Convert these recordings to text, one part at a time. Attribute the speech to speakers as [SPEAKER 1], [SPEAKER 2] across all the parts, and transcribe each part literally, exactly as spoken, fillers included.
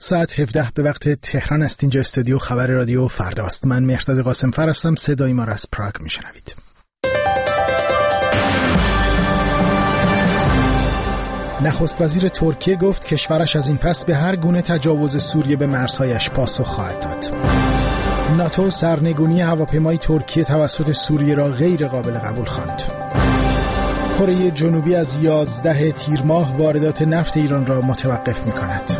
[SPEAKER 1] ساعت هفده به وقت تهران است. اینجا استودیو خبر رادیو فرداست. من مهرداد قاسمفر هستم. صدای ما را از پراگ میشنوید. نخست وزیر ترکیه گفت کشورش از این پس به هر گونه تجاوز سوریه به مرزهایش پاسخ خواهد داد. ناتو سرنگونی هواپیمای ترکیه توسط سوریه را غیر قابل قبول خواند. کره جنوبی از یازده تیر ماه واردات نفت ایران را متوقف می‌کند.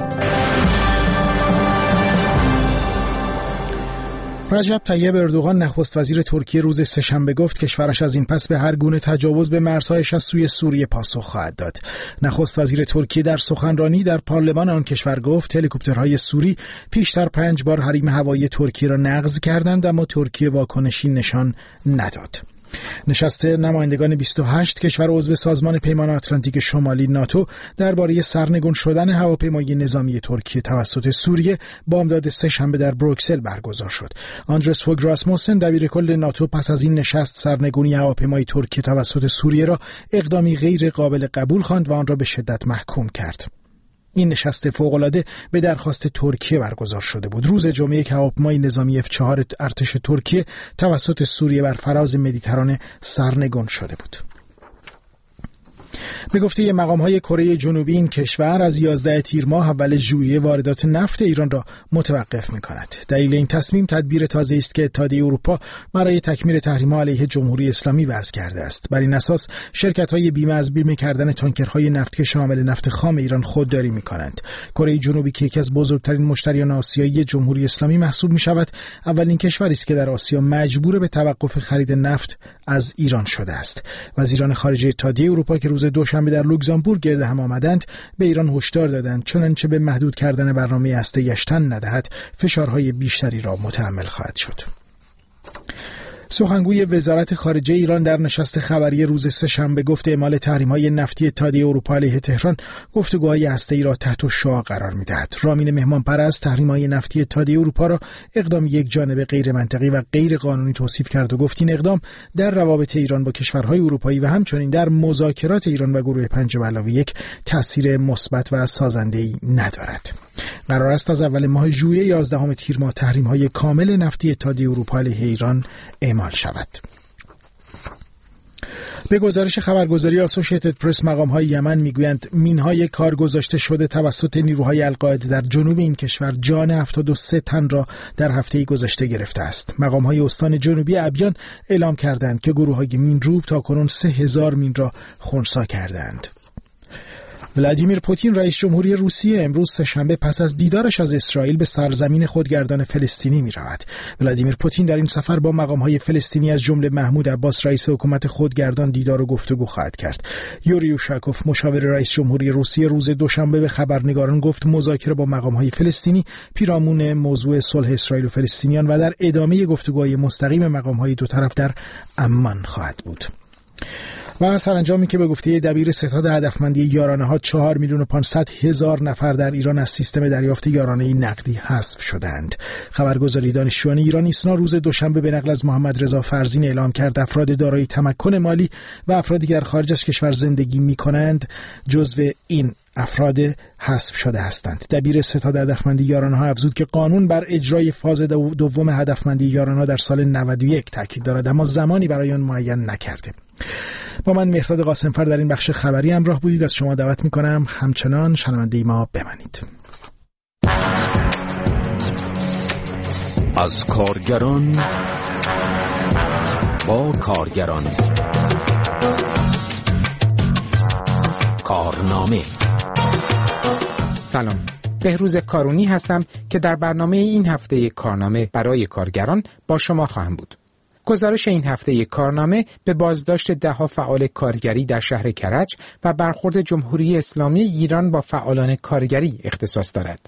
[SPEAKER 1] رجب طیب اردوغان نخست وزیر ترکیه روز سه‌شنبه گفت کشورش از این پس به هر گونه تجاوز به مرزهایش از سوی سوریه پاسخ خواهد داد. نخست وزیر ترکیه در سخنرانی در پارلمان آن کشور گفت هلیکوپترهای سوری پیشتر پنج بار حریم هوایی ترکیه را نقض کردند اما ترکیه واکنشی نشان نداد. نشست نمایندگان بیست و هشت کشور عضو سازمان پیمان آتلانتیک شمالی ناتو درباره سرنگون شدن هواپیمای نظامی ترکیه توسط سوریه بامداد سه‌شنبه در بروکسل برگزار شد. آندرس فوگ راسموسن دبیر کل ناتو پس از این نشست سرنگونی هواپیمای ترکیه توسط سوریه را اقدامی غیر قابل قبول خواند و آن را به شدت محکوم کرد. این نشست فوق‌العاده به درخواست ترکیه برگزار شده بود. روز جمعه یک هواپیمای نظامی اف چهار ارتش ترکیه توسط سوریه بر فراز مدیترانه سرنگون شده بود. به گفته مقام‌های کره جنوبی این کشور از یازده تیر ماه اول ژوئیه واردات نفت ایران را متوقف می‌کند. دلیل این تصمیم تدبیر تازه‌ای است که اتحادیه اروپا برای تکمیل تحریم‌ها علیه جمهوری اسلامی وضع کرده است. بر این اساس شرکت‌های بیمه از بیمه کردن تانکرهای نفت که شامل نفت خام ایران خودداری می‌کنند. کره جنوبی که یکی از بزرگترین مشتریان آسیایی جمهوری اسلامی محسوب می‌شود، اولین کشوری است که در آسیا مجبور به توقف خرید نفت از ایران شده است. وزیران خارجه اتحادیه اروپا که روز دوشنبه در لوکزامبورگ گرد هم آمدند به ایران هشدار دادند چنانچه به محدود کردن برنامه هسته‌ایش تن ندهد فشارهای بیشتری را متحمل خواهد شد. سخنگوی وزارت خارجه ایران در نشست خبری روز سه‌شنبه گفت اعمال تحریم‌های نفتی اتحادیه اروپا علیه تهران گفتگوهای هسته‌ای را تحت شعاع قرار می‌دهد. رامین مهمانپرست تحریم‌های نفتی اتحادیه اروپا را اقدام یک جانبه غیر منطقی و غیر قانونی توصیف کرد و گفت این اقدام در روابط ایران با کشورهای اروپایی و همچنین در مذاکرات ایران و گروه پنج به علاوه یک تأثیر مثبت و سازنده‌ای ندارد. قرار است از اول ماه ژوئیه یازدهم تیر ماه تحریم‌های کامل نفتی اتحادیه اروپا علیه ایران اعمال شود. به گزارش خبرگزاری آسوشیتد پرس مقام‌های یمن میگویند مین‌های کار گذاشته شده توسط نیروهای القاعده در جنوب این کشور جان هفتاد و سه تن را در هفته گذشته گرفته است. مقام‌های استان جنوبی ابیان اعلام کردند که گروه‌های مینروب تاکنون سه هزار مین را خنثی کردند. ولادیمیر پوتین رئیس جمهوری روسیه امروز سه‌شنبه پس از دیدارش از اسرائیل به سرزمین خودگردان فلسطینی می رود. ولادیمیر پوتین در این سفر با مقام‌های فلسطینی از جمله محمود عباس رئیس حکومت خودگردان دیدار و گفتگو خواهد کرد. یوری یوشاکوف مشاور رئیس جمهوری روسیه روز دوشنبه به خبرنگاران گفت مذاکره با مقام‌های فلسطینی پیرامون موضوع صلح اسرائیل و فلسطینیان و در ادامه گفتگوهای مستقیم مقام‌های دو طرف در عمان خواهد بود. و سرانجامی که به گفته دبیر ستاد هدفمندی یارانه‌ها چهار میلیون و پانصد هزار نفر در ایران از سیستم دریافت یارانه نقدی حذف شدند. خبرگزاری دانشجویان ایران ایسنا روز دوشنبه به نقل از محمد رضا فرزین اعلام کرد افراد دارای تمکن مالی و افرادی که در خارج از کشور زندگی می‌کنند جزو این افراد حذف شده هستند. دبیر ستاد هدفمندی یارانه‌ها افزود که قانون بر اجرای فاز دوم هدفمندی یارانه‌ها در سال نود و یک تاکید دارد اما زمانی برای آن معین نکرده. با من مهرداد قاسمفر در این بخش خبری همراه بودید. از شما دعوت می‌کنم همچنان شنونده ما بمانید.
[SPEAKER 2] از کارگران با کارگران کارنامه.
[SPEAKER 3] سلام، بهروز کارونی هستم که در برنامه این هفته کارنامه برای کارگران با شما خواهم بود. گزارش این هفته کارنامه به بازداشت ده‌ها فعال کارگری در شهر کرج و برخورد جمهوری اسلامی ایران با فعالان کارگری اختصاص دارد.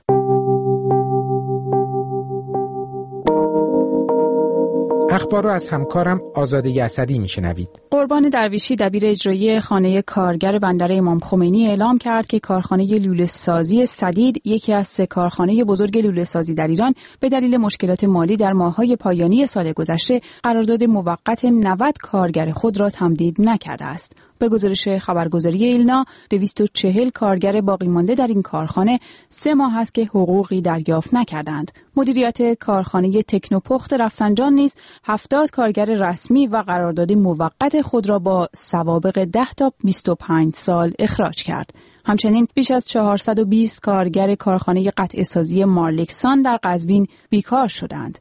[SPEAKER 3] اخبار را از همکارم آزاده اسدی میشنوید.
[SPEAKER 4] قربان درویشی دبیر اجرایی خانه کارگر بندر امام خمینی اعلام کرد که کارخانه لوله سازی سدید یکی از سه کارخانه بزرگ لوله سازی در ایران به دلیل مشکلات مالی در ماه‌های پایانی سال گذشته قرارداد موقت نود کارگر خود را تمدید نکرده است. به گزارش خبرگزاری ایلنا، دویست و چهل کارگر باقی مانده در این کارخانه سه ماه است که حقوقی دریافت نکردند. مدیریت کارخانه تکنوپخت رفسنجان نیز هفتاد کارگر رسمی و قرارداد موقت خود را با سوابق ده تا بیست و پنج سال اخراج کرد. همچنین بیش از چهارصد و بیست کارگر کارخانه قطعه‌سازی مارلکسان در قزوین بیکار شدند.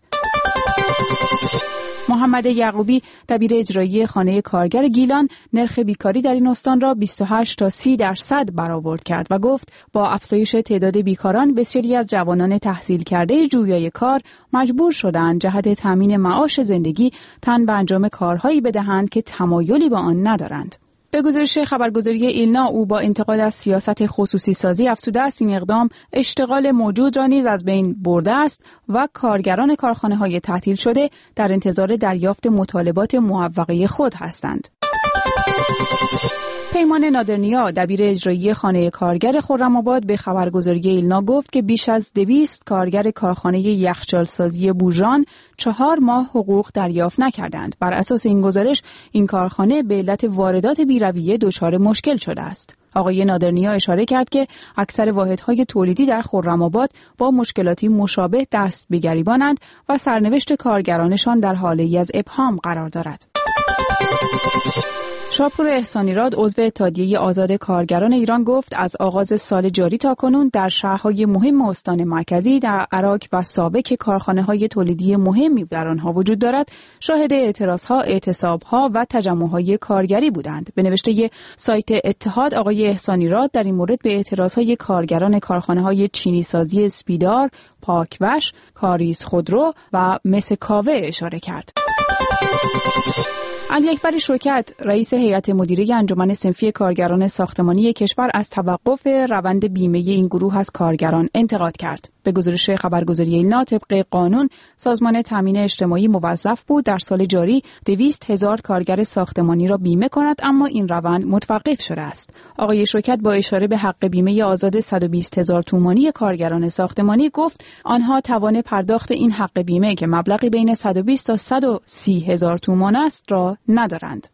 [SPEAKER 4] محمد یعقوبی، دبیر اجرایی خانه کارگر گیلان، نرخ بیکاری در این استان را بیست و هشت تا سی درصد برآورد کرد و گفت با افزایش تعداد بیکاران بسیاری از جوانان تحصیل کرده جویای کار مجبور شدند جهت تامین معاش زندگی تن به انجام کارهایی بدهند که تمایلی به آن ندارند. به گزارش خبرگزاری ایلنا، او با انتقاد از سیاست خصوصی سازی افزوده است این اقدام اشتغال موجود را نیز از بین برده است و کارگران کارخانه‌های تعطیل شده در انتظار دریافت مطالبات موفقه خود هستند. پیمان نادرنیا، دبیر اجرایی خانه کارگر خرم‌آباد، به خبرگزاری ایلنا گفت که بیش از دویست کارگر کارخانه یخچال‌سازی بوژان چهار ماه حقوق دریافت نکردند. بر اساس این گزارش، این کارخانه به علت واردات بی‌رویه دچار مشکل شده است. آقای نادرنیا اشاره کرد که اکثر واحدهای تولیدی در خرم‌آباد با مشکلاتی مشابه دست به گریبانند و سرنوشت کارگرانشان در حاله‌ای از ابهام قرار دارد. شاپور احسانیراد، عضو اتحادیه آزاد کارگران ایران، گفت از آغاز سال جاری تا کنون در شهرهای مهم استان مرکزی در عراق و سابق کارخانه‌های تولیدی مهمی در آنها وجود دارد، شاهد اعتراضها، اعتصابها و تجمع‌های کارگری بودند. به نوشته سایت اتحاد، آقای احسانیراد در این مورد به اعتراضهای کارگران کارخانه‌های چینی سازی اسپیدار، پاکوش، کاریز خودرو و مس کاوه اشاره کرد. علی اکبر شوکت، رئیس هیئت مدیره انجمن صنفی کارگران ساختمانی کشور، از توقف روند بیمه این گروه از کارگران انتقاد کرد. به گزارش خبرگزاری ایلنا، طبق قانون سازمان تامین اجتماعی موظف بود در سال جاری دویست هزار کارگر ساختمانی را بیمه کند، اما این روند متوقف شده است. آقای شوکت با اشاره به حق بیمه آزاد صد و بیست هزار تومانی کارگران ساختمانی گفت آنها توان پرداخت این حق بیمه که مبلغی بین صد و بیست تا صد و سی هزار تومان است را ندارند.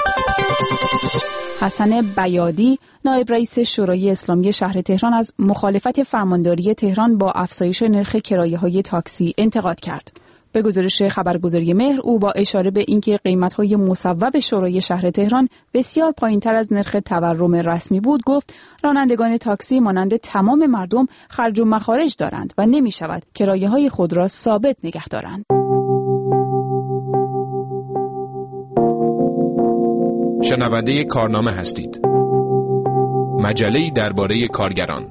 [SPEAKER 4] حسن بیادی، نایب رئیس شورای اسلامی شهر تهران، از مخالفت فرمانداری تهران با افزایش نرخ کرایه‌های تاکسی انتقاد کرد. به گزارش خبرگزاری مهر، او با اشاره به اینکه قیمت‌های مصوب شورای شهر تهران بسیار پایین‌تر از نرخ تورم رسمی بود، گفت رانندگان تاکسی مانند تمام مردم خرج و مخارج دارند و نمی‌شود کرایه‌های خود را ثابت نگه دارند.
[SPEAKER 5] شنونده کارنامه هستید. مجله‌ای درباره کارگران.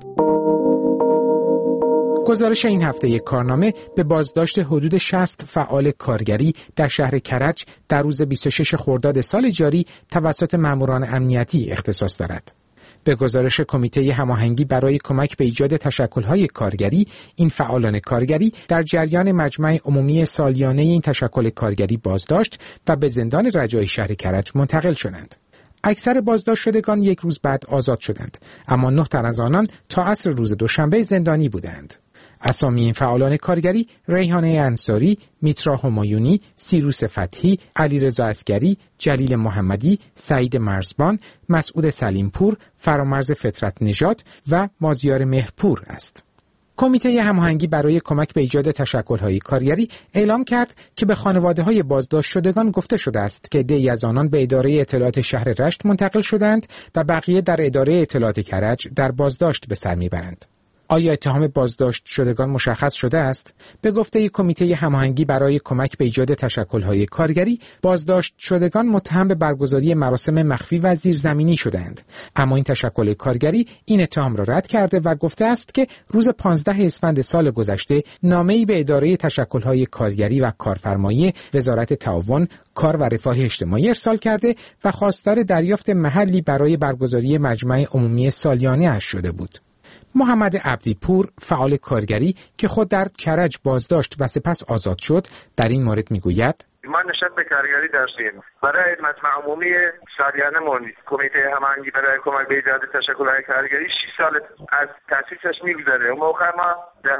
[SPEAKER 3] گزارش این هفته کارنامه به بازداشت حدود شصت فعال کارگری در شهر کرج در روز بیست و شش خرداد سال جاری توسط ماموران امنیتی اختصاص دارد. به گزارش کمیته هماهنگی برای کمک به ایجاد تشکل‌های کارگری، این فعالان کارگری در جریان مجمع عمومی سالیانه این تشکل کارگری بازداشت و به زندان رجایی شهر کرج منتقل شدند. اکثر بازداشت شدگان یک روز بعد آزاد شدند، اما نه تن از آنان تا عصر روز دوشنبه زندانی بودند. اسامی این فعالان کارگری ریحانه انصاری، میترا همایونی، سیروس فتحی، علیرضا عسگری، جلیل محمدی، سعید مرزبان، مسعود سلیمپور، فرامرز فطرت نژاد و مازیار مهرپور است. کمیته هماهنگی برای کمک به ایجاد تشکل‌های کارگری اعلام کرد که به خانواده‌های بازداشت شدگان گفته شده است که عده‌ای از آنان به اداره اطلاعات شهر رشت منتقل شدند و بقیه در اداره اطلاعات کرج در بازداشت به سر میبرند. آیا اتهام بازداشت شدگان مشخص شده است؟ به گفته کمیته هماهنگی برای کمک به ایجاد تشکل‌های کارگری، بازداشت شدگان متهم به برگزاری مراسم مخفی و زیرزمینی شدند. اما این تشکل کارگری این اتهام را رد کرده و گفته است که روز پانزده اسفند سال گذشته نامه‌ای به اداره تشکل‌های کارگری و کارفرمایی وزارت تعاون، کار و رفاه اجتماعی ارسال کرده و خواستار دریافت محلی برای برگزاری مجمع عمومی سالیانه اش شده بود. محمد عبدیپور، فعال کارگری که خود در کرج بازداشت و سپس آزاد شد، در این مورد میگوید:
[SPEAKER 6] ما نشست کارگری داشتیم برای مجمع عمومی سالیانه مون کمیته هماهنگی برای کمک به ایجاد تشکل‌های کارگری شش سال از تأسیسش میگذره. اون موقع ما در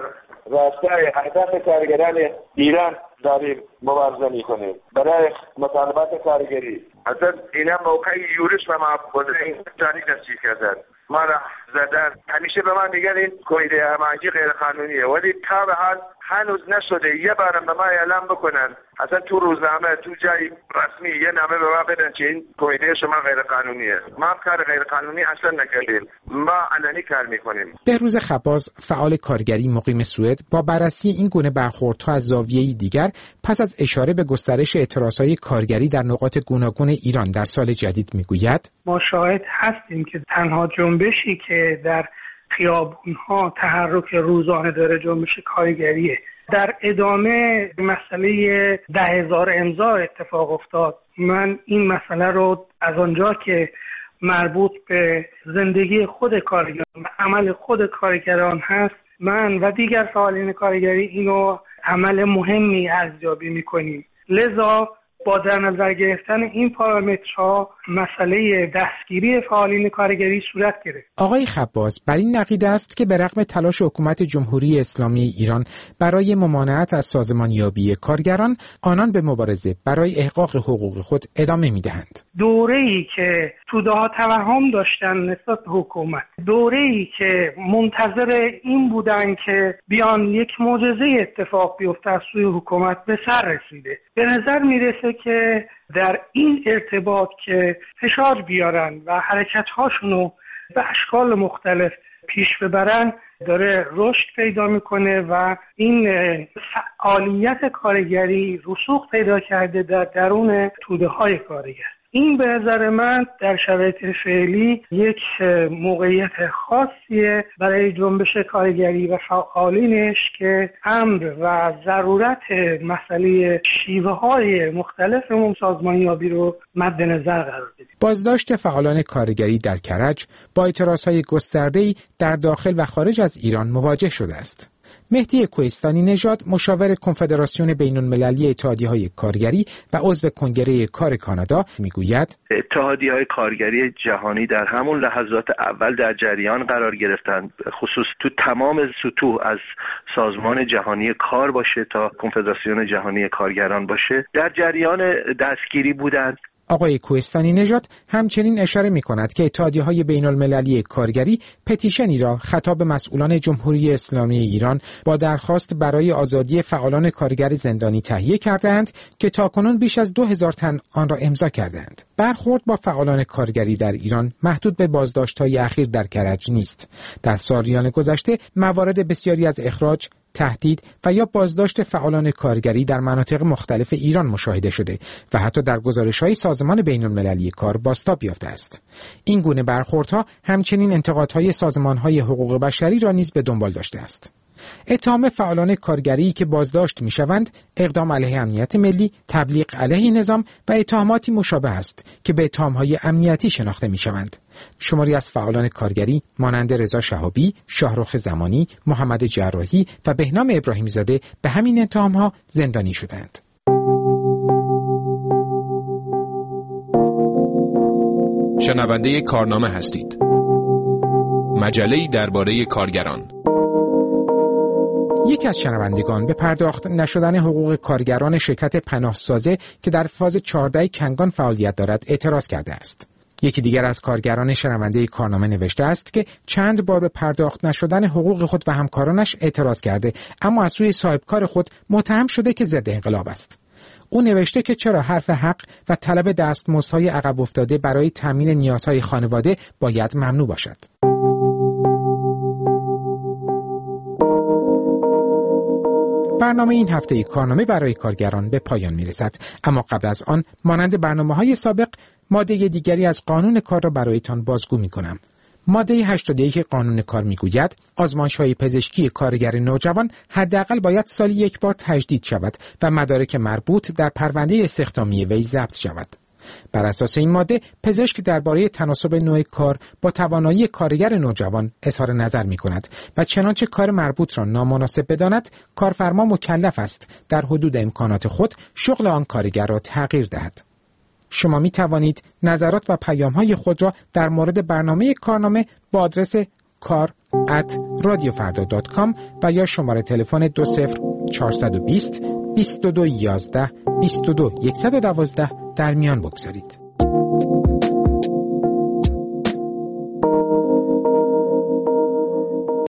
[SPEAKER 6] راستای هدف کارگران ایران داریم مبارزه میکنیم برای مطالبات کارگری. اصلا اینا موقع یورش و معبوده جانی دستی کردن، ما را زدن. همیشه به من میگن این کمیته هماهنگی غیر قانونیه، ولی تا به حال هنوز نشده. یه بارم به ما اعلام بکنن، اصلا تو روزنامه تو جای رسمی یه نامه به ما بدن که این کمیته شما غیر قانونیه. ما کار غیر قانونی اصلا نکردیم، ما علنی کار میکنیم.
[SPEAKER 3] بهروز خباز، فعال کارگری مقیم سوئد، با بررسی این گونه برخوردها از زاویه‌ای دیگر پس از اشاره به گسترش اعتراضهای کارگری در نقاط گوناگون ایران در سال جدید میگوید:
[SPEAKER 7] ما شاهد هستیم که تنها جنبشی که در خیابون‌ها تحرک روزانه داره جنبش کارگریه. در ادامه مسئله ده هزار امضا اتفاق افتاد. من این مسئله رو از آنجا که مربوط به زندگی خود کارگران و عمل خود کارگران هست، من و دیگر فعالین کارگری اینو عمل مهمی ارزیابی می‌کنیم. لذا با در نظر گرفتن این پارامترها مسئله دستگیری فعالین کارگری صورت گرفت.
[SPEAKER 3] آقای خباز بر این عقیده است که به رغم تلاش حکومت جمهوری اسلامی ایران برای ممانعت از سازمانیابی کارگران، آنان به مبارزه برای احقاق حقوق خود ادامه می‌دهند.
[SPEAKER 7] دوره‌ای که توده‌ها توهم داشتن نسبت به حکومت، دوره‌ای که منتظر این بودن که بیان یک معجزه اتفاق بیفته از سوی حکومت، به سر رسیده. به نظر میرسه که در این ارتباط که فشار بیارن و حرکت‌هاشونو به اشکال مختلف پیش ببرن داره رشد پیدا میکنه و این فعالیت کارگری رسوخ پیدا کرده در درون توده‌های کارگر. این به نظر من در شرایط فعلی یک موقعیت خاصیه برای جنبش کارگری و فعالینش که امر و ضرورت مسئله شیوه‌های مختلف سازمانیابی رو مد نظر قرار بدیم.
[SPEAKER 3] بازداشت فعالان کارگری در کرج با اعتراضهای گسترده‌ای در داخل و خارج از ایران مواجه شده است. مهدی کوهستانی نژاد، مشاور کنفدراسیون بین‌المللی اتحادیه‌های کارگری و عضو کنگره کار کانادا، میگوید
[SPEAKER 8] اتحادیه‌های کارگری جهانی در همون لحظات اول در جریان قرار گرفتند، خصوص تو تمام سطوح از سازمان جهانی کار باشه تا کنفدراسیون جهانی کارگران باشه در جریان دستگیری بودند.
[SPEAKER 3] آقای کوهستانی نژاد همچنین اشاره می کند که اتحادیه‌های بین‌المللی کارگری پتیشنی را خطاب مسئولان جمهوری اسلامی ایران با درخواست برای آزادی فعالان کارگر زندانی تهیه کردند که تاکنون بیش از دو هزار تن آن را امضا کردند. برخورد با فعالان کارگری در ایران محدود به بازداشت‌های اخیر در کرج نیست. در سالیان گذشته موارد بسیاری از اخراج، تهدید و یا بازداشت فعالان کارگری در مناطق مختلف ایران مشاهده شده و حتی در گزارش‌های سازمان بین‌المللی کار بازتاب یافته است. این گونه برخوردها همچنین انتقادهای سازمان‌های حقوق بشری را نیز به دنبال داشته است. اتهام فعالان کارگری که بازداشت می‌شوند، اقدام علیه امنیت ملی، تبلیغ علیه نظام و اتهاماتی مشابه است که به اتهام‌های امنیتی شناخته می‌شوند. شماری از فعالان کارگری مانند رضا شهابی، شاهرخ زمانی، محمد جراحی و بهنام ابراهیمی زاده به همین اتهام‌ها زندانی شدند.
[SPEAKER 5] شنونده کارنامه هستید. مجله‌ای درباره کارگران.
[SPEAKER 3] یکی از شنوندگان به پرداخت نشدن حقوق کارگران شرکت پناهسازه که در فاز چهارده کنگان فعالیت دارد اعتراض کرده است. یکی دیگر از کارگران شنونده کارنامه نوشته است که چند بار به پرداخت نشدن حقوق خود و همکارانش اعتراض کرده، اما از سوی صاحبکار خود متهم شده که ضد انقلاب است. او نوشته که چرا حرف حق و طلب دستمزدهای عقب افتاده برای تامین نیازهای خانواده باید ممنوع باشد. برنامه این هفته کارنامه برای کارگران به پایان میرسد، اما قبل از آن مانند برنامه‌های سابق ماده دیگری از قانون کار را برایتان بازگو می‌کنم. ماده هشتاد و یک قانون کار میگوید آزمایش‌های پزشکی کارگر نوجوان حداقل باید سالی یک بار تجدید شود و مدارک مربوط در پرونده استخدامی وی ضبط شود. بر اساس این ماده پزشک درباره تناسب نوع کار با توانایی کارگر نوجوان اظهار نظر می‌کند و چنانچه کار مربوط را نامناسب بداند، کارفرما مکلف است در حدود امکانات خود شغل آن کارگر را تغییر دهد. شما می توانید نظرات و پیام‌های خود را در مورد برنامه کارنامه با آدرس کار ات رادیو فردا دات کام و یا شماره تلفن دو صفر چهارصد و بیست بیست و دو یازده بیست و دو صد و دوازده در میان بگذارید.